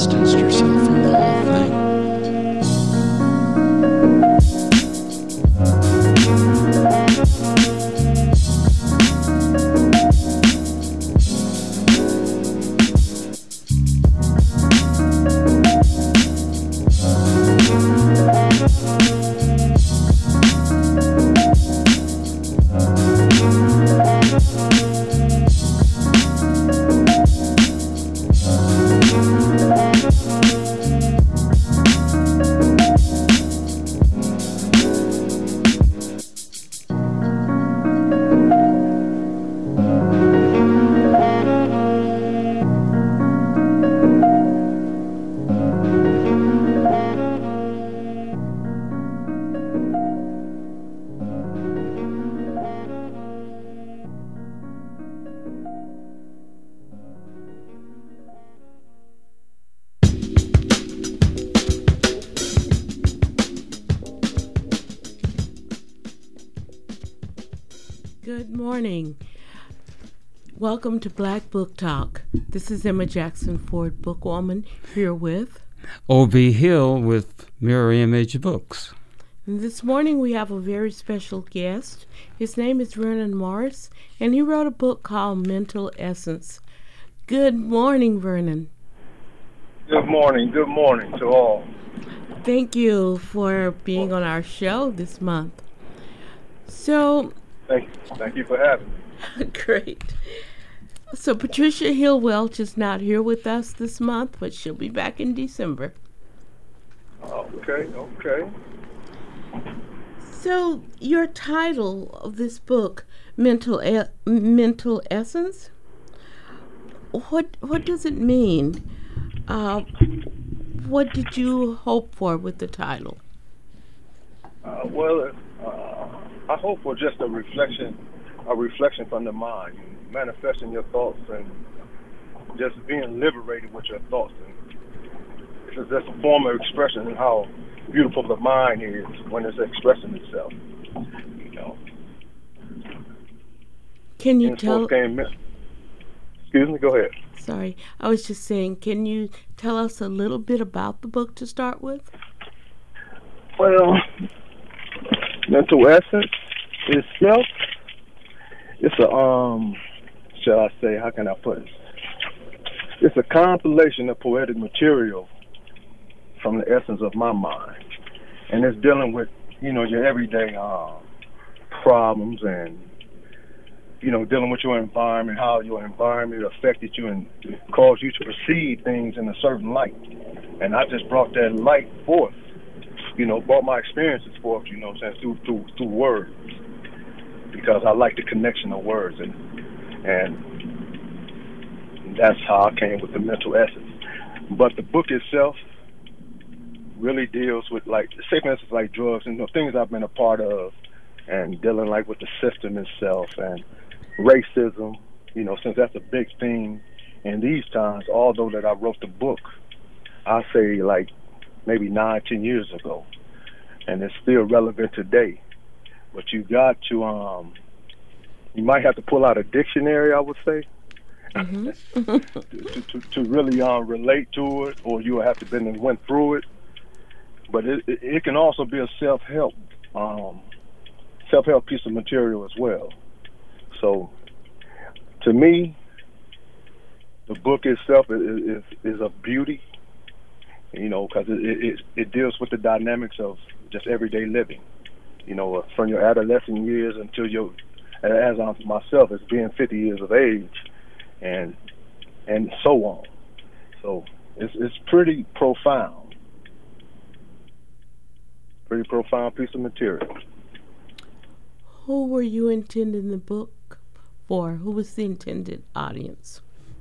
distanced yourself from the whole thing. Good morning. Welcome to Black Book Talk. This is Emma Jackson Ford, bookwoman, here with O.B. Hill with Mirror Image Books. And this morning we have a very special guest. His name is Vernon Morris, and he wrote a book called Mental Essence. Good morning, Vernon. Good morning to all. Thank you for being on our show this month. So, Thank you for having me. Great. So Patricia Hill Welch is not here with us this month, but she'll be back in December. Okay. So your title of this book, Mental Essence, what does it mean? What did you hope for with the title? I hope for just a reflection from the mind, manifesting your thoughts and just being liberated with your thoughts. And it's just a form of expression and how beautiful the mind is when it's expressing itself. You know. Can you tell? Excuse me. Go ahead. Sorry, I was just saying. Can you tell us a little bit about the book to start with? Well, Mental Essence itself, it's shall I say, how can I put it? It's a compilation of poetic material from the essence of my mind. And it's dealing with, your everyday problems and, dealing with your environment, how your environment affected you and caused you to perceive things in a certain light. And I just brought that light forth. Brought my experiences forth, through words, because I like the connection of words, and that's how I came with the mental essence. But the book itself really deals with, like, say for instance, like drugs and things I've been a part of, and dealing like with the system itself and racism, since that's a big thing in these times. Although that I wrote the book, I say like maybe 9-10 years ago, and it's still relevant today. But you got to you might have to pull out a dictionary, I would say, to really relate to it, or you have to been and went through it. But it can also be a self-help piece of material as well. So to me, the book itself is a beauty. Because it deals with the dynamics of just everyday living. From your adolescent years until as I'm myself, as being 50 years of age, and so on. So it's pretty profound. Pretty profound piece of material. Who were you intending the book for? Who was the intended audience?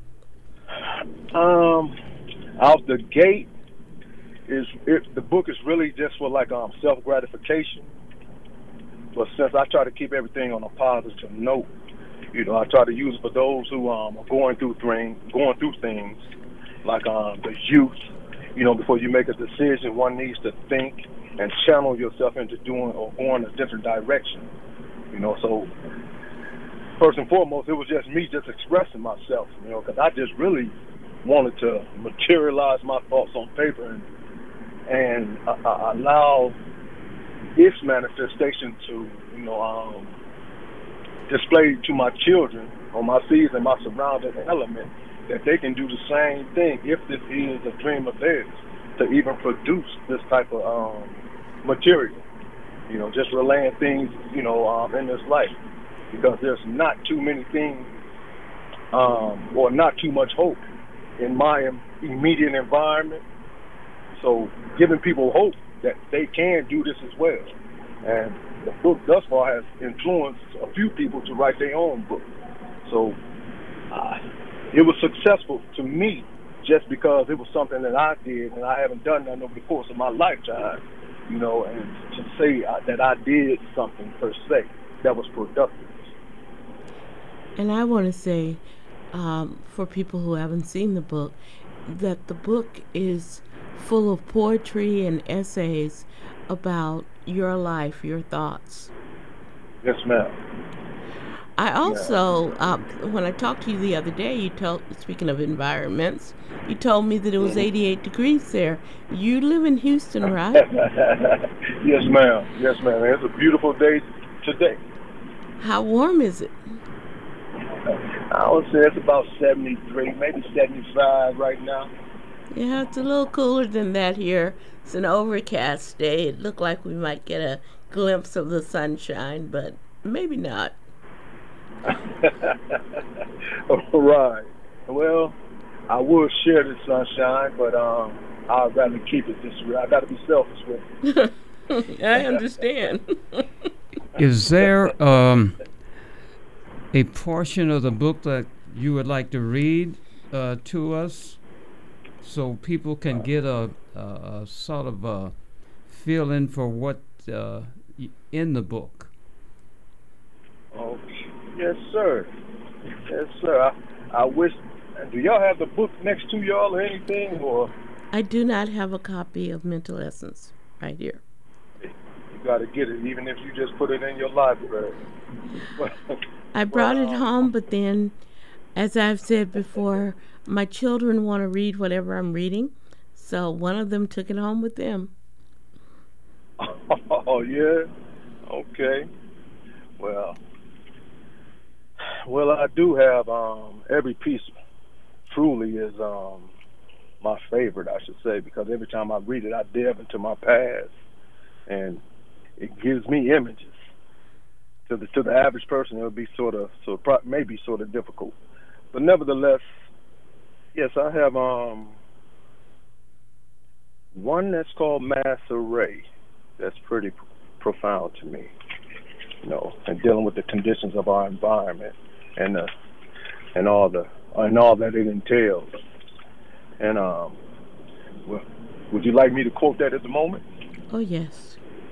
Out the gate, the book is really just for like self-gratification. But since I try to keep everything on a positive note, I try to use it for those who are going through things like the youth. Before you make a decision, one needs to think and channel yourself into doing or going a different direction. So first and foremost, it was just me just expressing myself, because I just really wanted to materialize my thoughts on paper and allow its manifestation to, display to my children or my seeds and my surrounding element that they can do the same thing if this is a dream of theirs to even produce this type of material. Just relaying things, in this life, because there's not too many things or not too much hope in my immediate environment. So giving people hope that they can do this as well. And the book thus far has influenced a few people to write their own book. So it was successful to me just because it was something that I did, and I haven't done that over the course of my lifetime, and to say that I did something per se that was productive. And I want to say, for people who haven't seen the book, that the book is full of poetry and essays about your life, your thoughts. Yes, ma'am. I also, when I talked to you the other day, speaking of environments, you told me that it was 88 degrees there. You live in Houston, right? Yes, ma'am. Yes, ma'am. It's a beautiful day today. How warm is it? I would say it's about 73, maybe 75 right now. Yeah, it's a little cooler than that here. It's an overcast day. It looked like we might get a glimpse of the sunshine, but maybe not. All right. Well, I would share the sunshine, but I'd rather keep it this way. I got to be selfish with it. I understand. Is there a portion of the book that you would like to read to us so people can get a sort of a feeling for what in the book? Okay. Yes, sir. Yes, sir. I wish. Do y'all have the book next to y'all or anything? Or I do not have a copy of Mental Essence right here. You got to get it, even if you just put it in your library. I brought it home, but then, as I've said before, my children want to read whatever I'm reading, so one of them took it home with them. Oh, yeah? Okay. Well, I do have every piece truly is my favorite, I should say, because every time I read it, I delve into my past, and it gives me images. To the average person, it would be maybe sort of difficult, but nevertheless, yes, I have one that's called Mass Array. That's pretty profound to me, and dealing with the conditions of our environment and all that it entails. And would you like me to quote that at the moment? Oh, yes.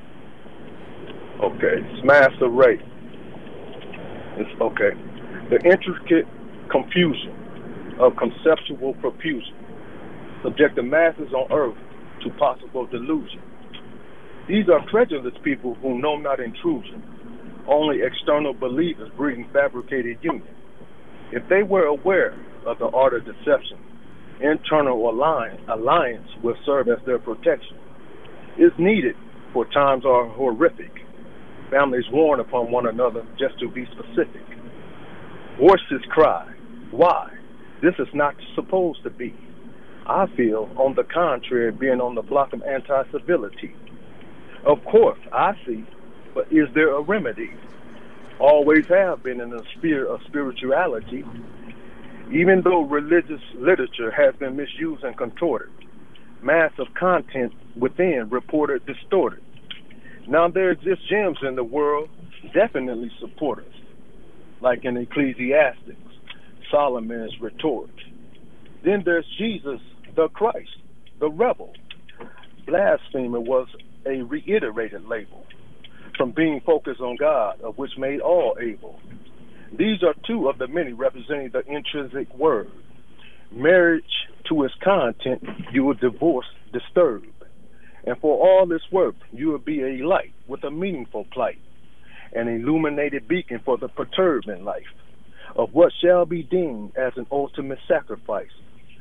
Okay, it's Mass Array. It's okay. The intricate confusion of conceptual profusion subject the masses on earth to possible delusion. These are credulous people who know not intrusion, only external believers breeding fabricated union. If they were aware of the art of deception, internal alliance will serve as their protection. It's needed, for times are horrific. Families warn upon one another just to be specific. Voices cry, why? This is not supposed to be. I feel, on the contrary, being on the block of anti-civility. Of course, I see, but is there a remedy? Always have been in the sphere of spirituality, even though religious literature has been misused and contorted. Mass of content within reported distorted. Now there exist gems in the world, definitely supporters, like in Ecclesiastes, Solomon's retort. Then there's Jesus, the Christ, the rebel. Blasphemer was a reiterated label, from being focused on God, of which made all able. These are two of the many representing the intrinsic word. Marriage to its content, you will divorce, disturb. And for all this work, you will be a light with a meaningful plight, an illuminated beacon for the perturbed in life, of what shall be deemed as an ultimate sacrifice.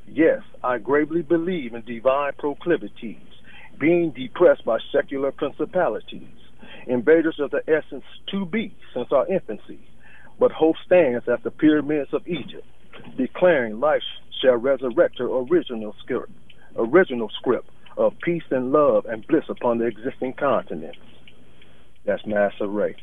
Yes, I gravely believe in divine proclivities, being depressed by secular principalities, invaders of the essence to be since our infancy. But hope stands at the pyramids of Egypt, declaring life shall resurrect her original script of peace and love and bliss upon the existing continents. That's Massa Ray.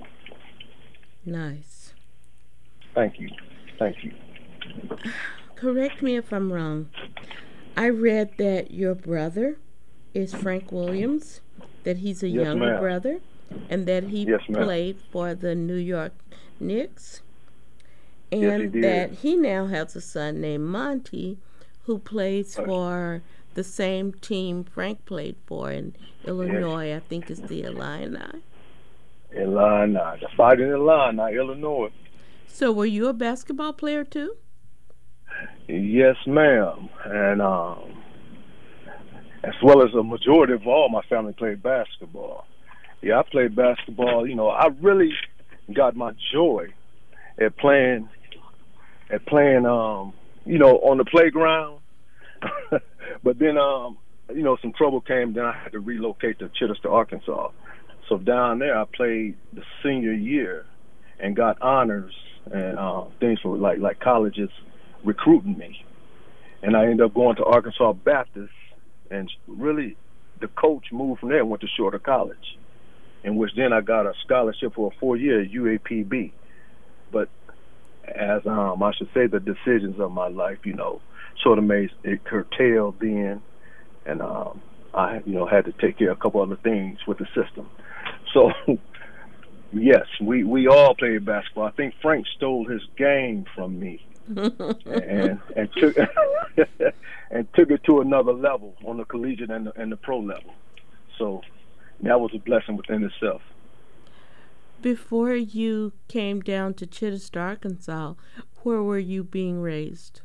Nice. Thank you. Thank you. Correct me if I'm wrong. I read that your brother is Frank Williams, that he's a Yes, younger ma'am. brother, and that he Yes, ma'am. played for the New York Knicks, Yes, he and did. that he now has a son named Monty who plays for the same team Frank played for in Illinois. I think it's the Illini. Illini. The Fighting Illini, Illinois. So were you a basketball player too? Yes, ma'am. And as well as a majority of all my family played basketball. Yeah, I played basketball. You know, I really got my joy at playing, you know, on the playground. But then, you know, some trouble came. Then I had to relocate to Chittister, Arkansas. So down there, I played the senior year and got honors and things for like colleges recruiting me. And I ended up going to Arkansas Baptist, and really the coach moved from there and went to Shorter College, in which then I got a scholarship for a 4-year at UAPB. But as I should say, the decisions of my life, you know, sort of made it curtailed then, and I, you know, had to take care of a couple other things with the system. So yes, we all played basketball. I think Frank stole his game from me. and took and took it to another level on the collegiate and the pro level. So that was a blessing within itself. Before you came down to Chittister, Arkansas, where were you being raised?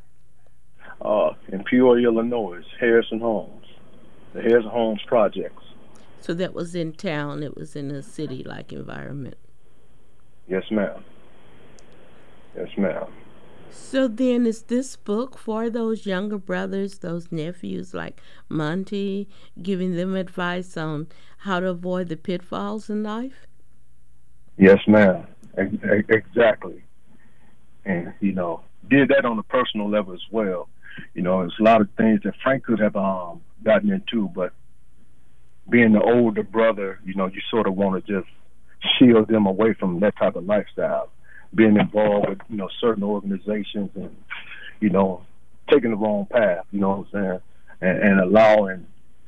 In Peoria, Illinois, Harrison Homes, the Harrison Homes Projects. So that was in town. It was in a city-like environment. Yes, ma'am. Yes, ma'am. So then is this book for those younger brothers, those nephews like Monty, giving them advice on how to avoid the pitfalls in life? Yes, ma'am. Exactly. And, you know, did that on a personal level as well. You know, there's a lot of things that Frank could have gotten into, but being the older brother, you know, you sort of want to just shield them away from that type of lifestyle. Being involved with, you know, certain organizations and, you know, taking the wrong path, you know what I'm saying, and allowing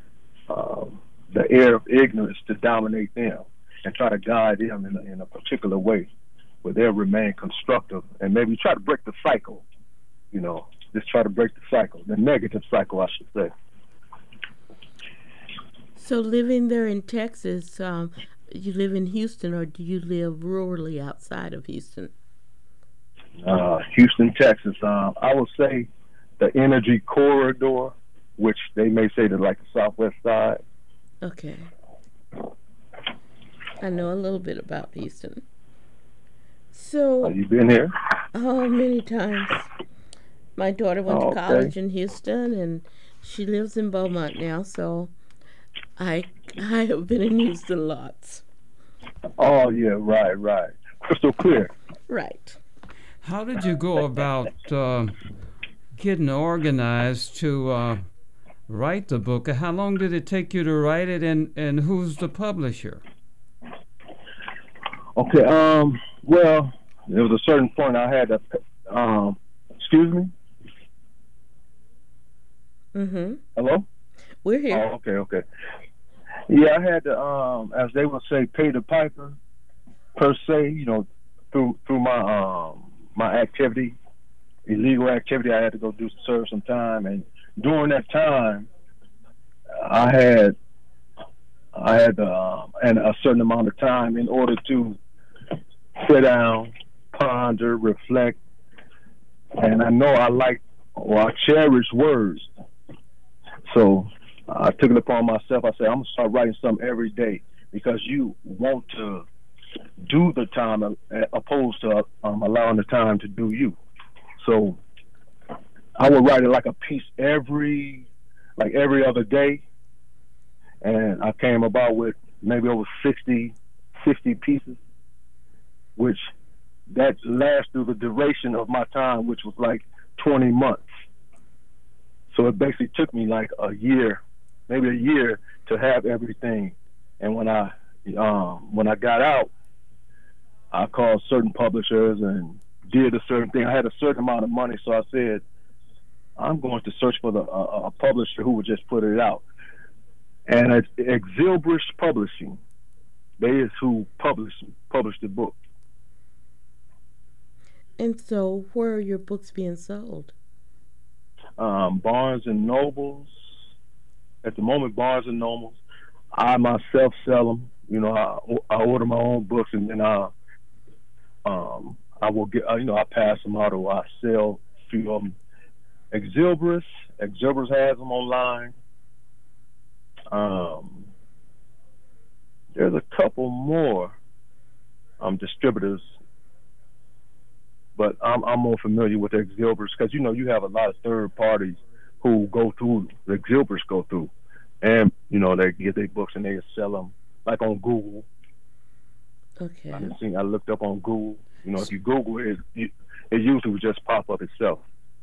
the air of ignorance to dominate them and try to guide them in a particular way where they'll remain constructive and maybe try to break the cycle, you know, just try to break the cycle, the negative cycle, I should say. So living there in Texas, you live in Houston, or do you live rurally outside of Houston? Houston, Texas. I would say the energy corridor, which they may say to like the southwest side. Okay. I know a little bit about Houston. So, Have you been here? oh, many times. My daughter went to Okay. college in Houston, and she lives in Beaumont now, so I have been in Houston lots. Oh, yeah, right. Crystal clear. Right. How did you go about getting organized to write the book? How long did it take you to write it, and who's the publisher? Okay, well, there was a certain point I had to, excuse me? Mm-hmm. Hello? We're here. Oh, okay. Yeah, I had to, as they would say, pay the piper, per se, you know, through my my activity, illegal activity. I had to go serve some time, and during that time, I had and a certain amount of time in order to sit down, ponder, reflect, and I know I cherish words, so I took it upon myself. I said, I'm gonna start writing something every day, because you want to do the time opposed to allowing the time to do you. So I would write it like a piece every other day, and I came about with maybe over 60 pieces, which that lasts through the duration of my time, which was like 20 months. So it basically took me like a year, maybe a year, to have everything. And when I got out, I called certain publishers and did a certain thing. I had a certain amount of money, so I said, I'm going to search for a publisher who would just put it out. And it's Exilbrus Publishing. They is who published the book. And so, where are your books being sold? Barnes and Nobles. At the moment, Barnes and Nobles. I myself sell them. You know, I order my own books, and then I will get. I pass them out, or I sell a few of them. Exilbrus has them online. There's a couple more distributors, but I'm more familiar with Exilbrus because you have a lot of third parties who go through the Exilbrus go through, and they get their books and they sell them like on Google. Okay. I looked up on Google. If you Google it, it usually will just pop up itself.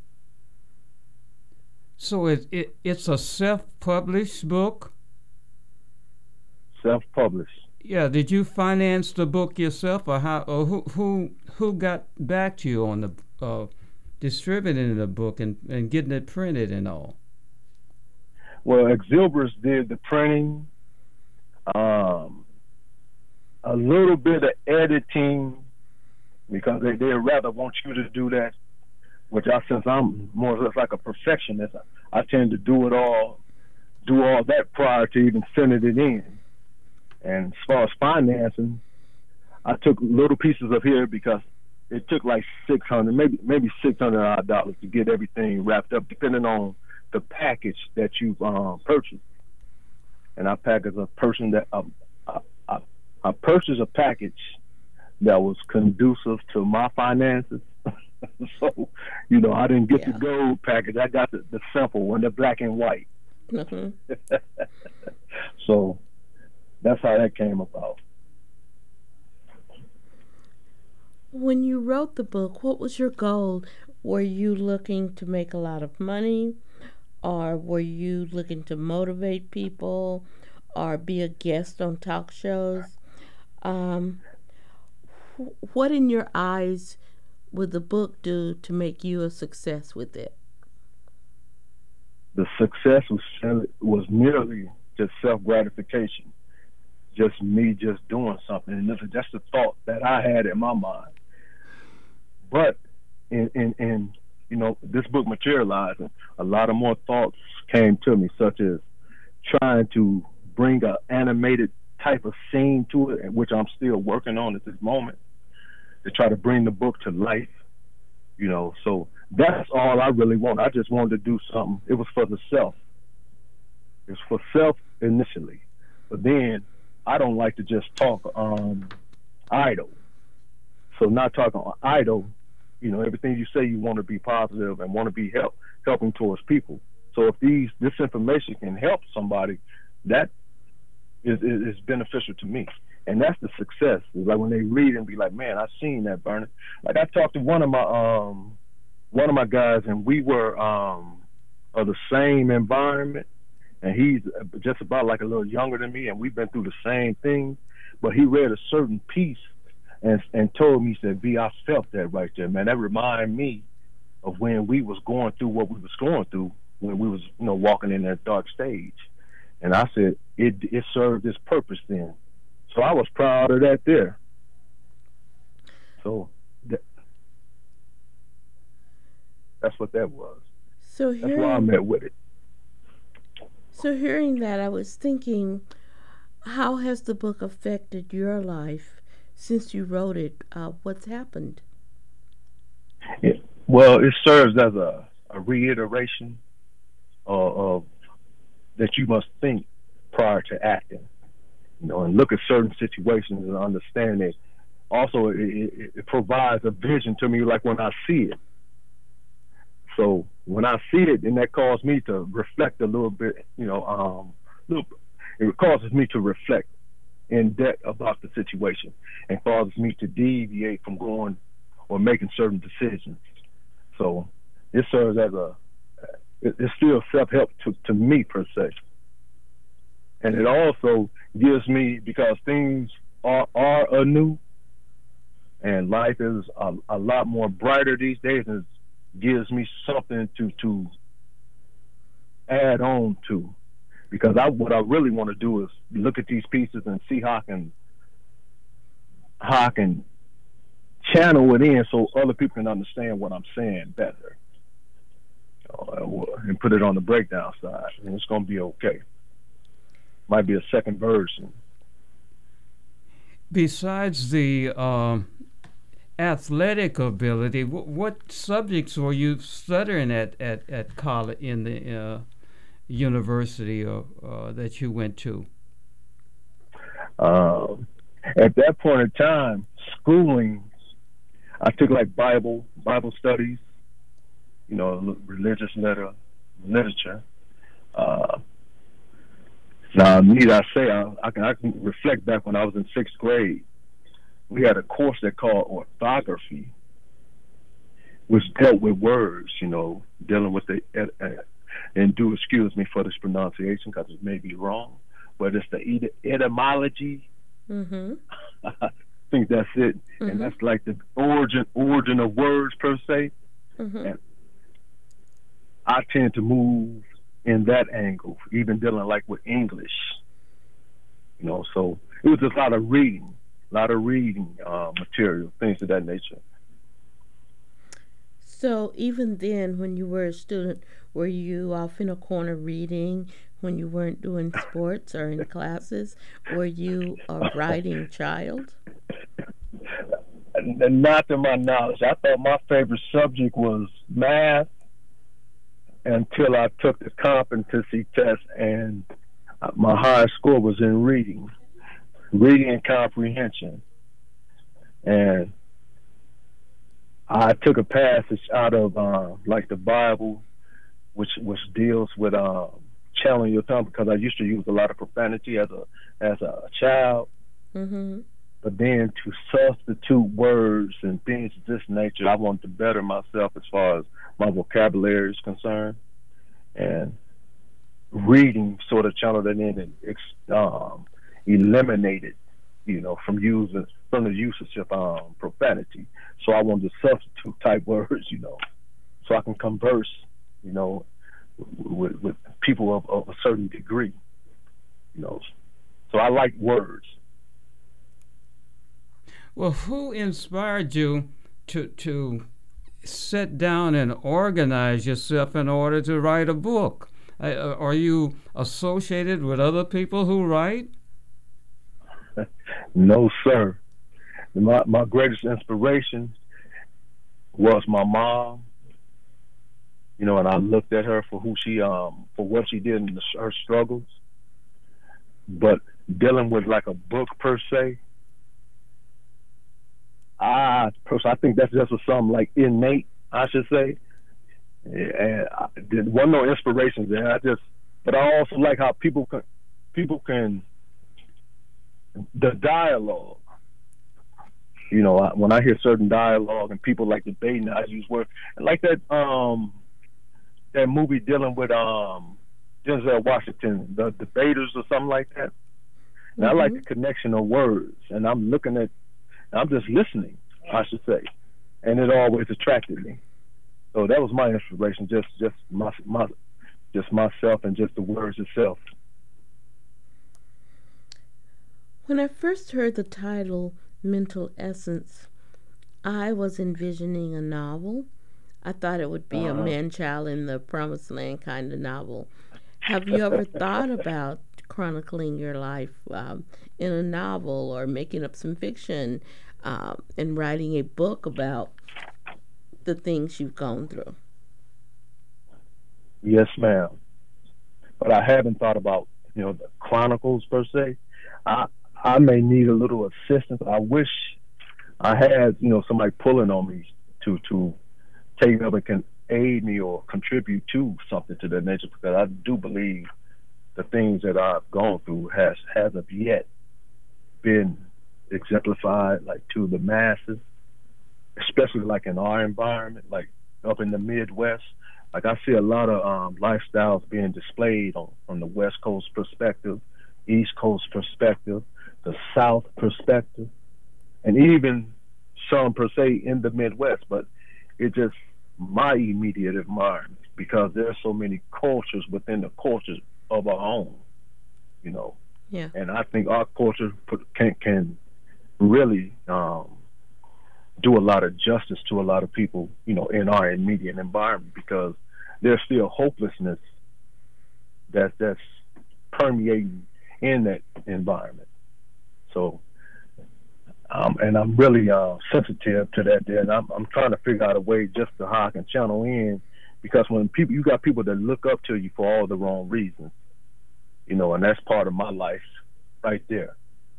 So it's a self-published book? Self-published. Yeah. Did you finance the book yourself, or how? Or who got back to you on the distributing the book and getting it printed and all? Well, Exilbrus did the printing, a little bit of editing, because they rather want you to do that. Which since I'm more or less like a perfectionist, I tend to do all that prior to even sending it in. And as far as financing, I took little pieces of here because it took like $600, maybe $600 to get everything wrapped up, depending on the package that you purchased. And I purchased a package that was conducive to my finances. So, I didn't get the gold package. I got the simple one, the black and white. Mm-hmm. So that's how that came about. When you wrote the book, what was your goal? Were you looking to make a lot of money, or were you looking to motivate people, or be a guest on talk shows? What in your eyes would the book do to make you a success with it? The success was merely just self-gratification, just me just doing something, and that's the thought that I had in my mind. But in this book materialized, and a lot of more thoughts came to me, such as trying to bring an animated type of scene to it, which I'm still working on at this moment, to try to bring the book to life, so that's all I really want. I just wanted to do something. It was for the self. It was for self initially, but then I don't like to just talk idle. So not talking idle, everything you say, you want to be positive and want to be helping towards people. So if this information can help somebody, that is beneficial to me. And that's the success. It's like when they read and be like, man, I seen that, Vernon. Like I talked to one of my guys, and we were of the same environment, and he's just about like a little younger than me, and we've been through the same thing. But he read a certain piece and told me, he said, B, I felt that right there, man. That reminded me of when we was going through what we was going through when we was, walking in that dark stage. And I said, it served its purpose then. So I was proud of that there. So that's what that was. So that's why I met with it. So hearing that, I was thinking, how has the book affected your life since you wrote it? What's happened? Well, it serves as a reiteration of that you must think prior to acting. And look at certain situations and understand it. Also, it provides a vision to me, like when I see it. So, when I see it, then that caused me to reflect a little bit. It causes me to reflect in depth about the situation and causes me to deviate from going or making certain decisions. So it serves as it's still self-help to me per se. And it also gives me, because things are anew and life is a lot more brighter these days, and it gives me something to add on to. Because what I really want to do is look at these pieces and see how I can channel it in so other people can understand what I'm saying better, and put it on the breakdown side, and it's going to be okay. Might be a second version. Besides the athletic ability, what subjects were you studying at college, in the university that you went to? At that point in time, schooling, I took like Bible studies, religious literature. Now, need I say, I can reflect back when I was in 6th grade. We had a course that called orthography, which dealt with words, dealing with the, and do excuse me for this pronunciation because it may be wrong, but it's the etymology. Mm-hmm. I think that's it. Mm-hmm. And that's like the origin of words per se. Mm-hmm. And I tend to move in that angle, even dealing like with English, so it was just a lot of reading material, things of that nature. So even then, when you were a student, were you off in a corner reading when you weren't doing sports or in classes? Were you a writing child? Not to my knowledge. I thought my favorite subject was math until I took the competency test, and my highest score was in reading and comprehension. And I took a passage out of like the Bible, which deals with channeling your tongue, because I used to use a lot of profanity as a child. Mm-hmm. But then to substitute words and things of this nature, I wanted to better myself as far as my vocabulary is concerned. And reading sort of channeled it in and eliminated, from the usage of profanity. So I wanted to substitute type words, so I can converse, with people of a certain degree, So I like words. Well, who inspired you to sit down and organize yourself in order to write a book? Are you associated with other people who write? No, sir. My greatest inspiration was my mom. And I looked at her for who she, for what she did in her struggles. But dealing with like a book per se, I think that's just something like innate, I should say. And there wasn't no inspiration there. But I also like how people can the dialogue. When I hear certain dialogue and people like debating, I use words like that. That movie dealing with Denzel Washington, The Debaters or something like that. And I like the connection of words, and I'm just listening, I should say, and it always attracted me. So that was my inspiration, just myself and just the words itself. When I first heard the title Mental Essence, I was envisioning a novel. I thought it would be a man-child in the promised land kind of novel. Have you ever thought about chronicling your life in a novel, or making up some fiction and writing a book about the things you've gone through? Yes, ma'am. But I haven't thought about, the chronicles per se. I may need a little assistance. I wish I had, somebody pulling on me to take up aid me or contribute to something to that nature, because I do believe the things that I've gone through hasn't yet been exemplified like to the masses, especially like in our environment, like up in the Midwest. Like I see a lot of lifestyles being displayed on the West Coast perspective, East Coast perspective, the South perspective, and even some per se in the Midwest. But it's just my immediate environment, because there's so many cultures within the cultures of our own, you know. Yeah. And I think our culture can really do a lot of justice to a lot of people, you know, in our immediate environment, because there's still hopelessness that's permeating in that environment. So, and I'm really sensitive to that there, and I'm trying to figure out a way just to how I can channel in, because when you got people that look up to you for all the wrong reasons, you know, and that's part of my life right there.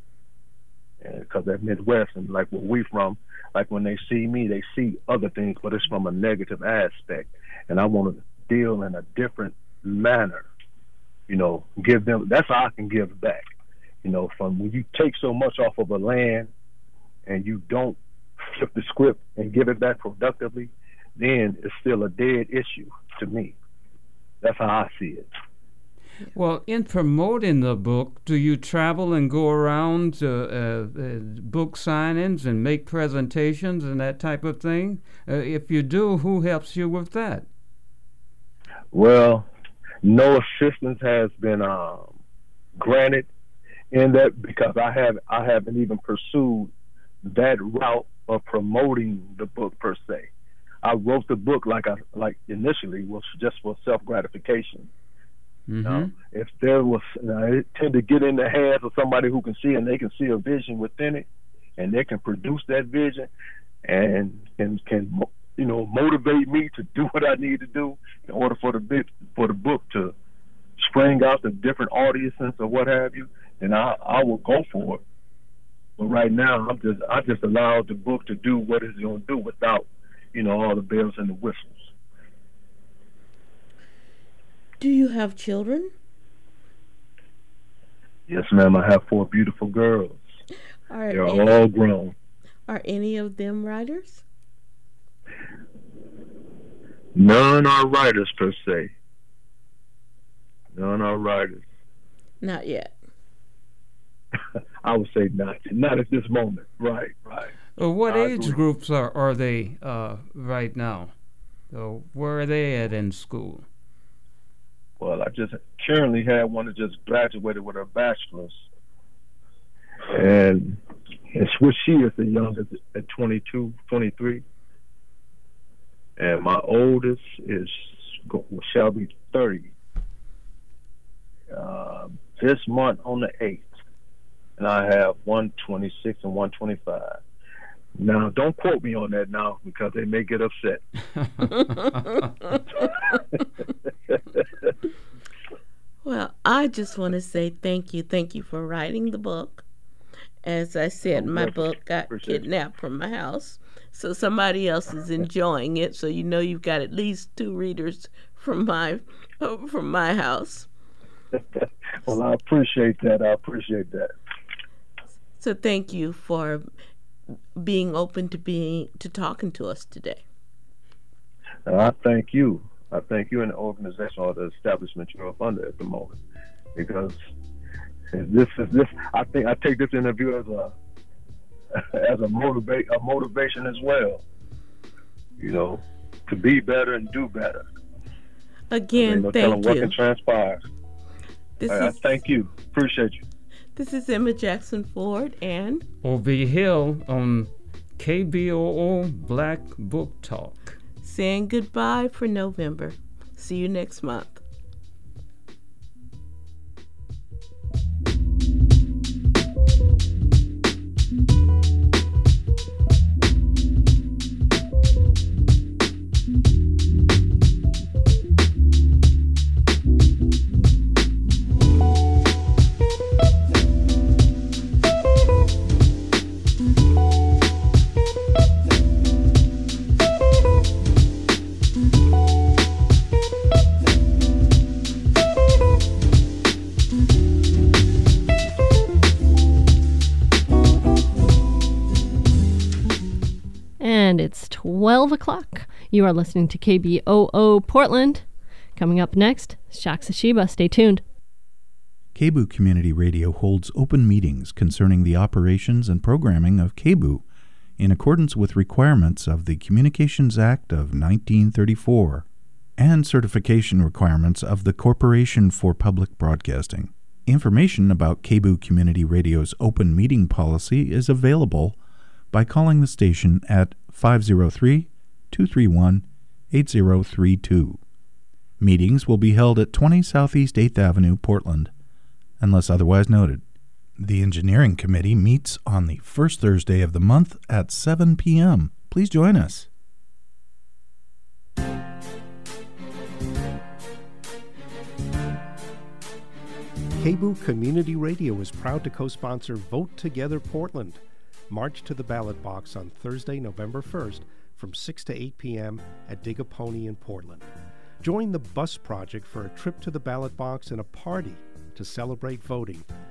And because that Midwest and like where we from, like when they see me, they see other things, but it's from a negative aspect, and I want to deal in a different manner. You know, give them. That's how I can give back. You know, from when you take so much off of a land and you don't flip the script and give it back productively, then it's still a dead issue to me. That's how I see it. Well, in promoting the book, do you travel and go around to book signings and make presentations and that type of thing? If you do, who helps you with that? Well, no assistance has been granted in that, because I haven't even pursued that route of promoting the book per se. I wrote the book like initially was just for self gratification. Mm-hmm. If there was, it tend to get in the hands of somebody who can see, and they can see a vision within it, and they can produce that vision, and can you know, motivate me to do what I need to do in order for the book to spring out to different audiences or what have you, then I will go for it. But right now, I just allowed the book to do what it's going to do without, you know, all the bells and the whistles. Do you have children? Yes, ma'am. I have 4 beautiful girls. They're all grown. Are any of them writers? None are writers per se. None are writers. Not yet. I would say not at this moment. Right. What age groups are they right now? Where are they at in school? Well, I just currently had one that just graduated with her bachelor's, and she is the youngest at 22, 23, and my oldest shall be 30 this month on the 8th, and I have 126 and 125. Now, don't quote me on that now, because they may get upset. Well, I just want to say thank you. Thank you for writing the book. As I said, my book got kidnapped from my house, so somebody else is enjoying it. So you know you've got at least 2 readers from my house. Well, I appreciate that. So thank you for being open to talking to us today. I thank you. I thank you and the organization or the establishment you're up under at the moment, because this. I think I take this interview as a motivation as well. You know, to be better and do better. Again, thank you. What can transpire. I thank you. Appreciate you. This is Emma Jackson Ford and O.V. Hill on KBOO Black Book Talk. Saying goodbye for November. See you next month. 12 o'clock. You are listening to KBOO Portland. Coming up next, Shak Sashiba. Stay tuned. KBOO Community Radio holds open meetings concerning the operations and programming of KBOO in accordance with requirements of the Communications Act of 1934 and certification requirements of the Corporation for Public Broadcasting. Information about KBOO Community Radio's open meeting policy is available by calling the station at 503-231-8032. Meetings will be held at 20 Southeast 8th Avenue, Portland, unless otherwise noted. The Engineering Committee meets on the first Thursday of the month at 7 p.m. Please join us. KBOO Community Radio is proud to co-sponsor Vote Together Portland. March to the ballot box on Thursday, November 1st from 6 to 8 p.m. at Dig-A-Pony in Portland. Join the Bus Project for a trip to the ballot box and a party to celebrate voting.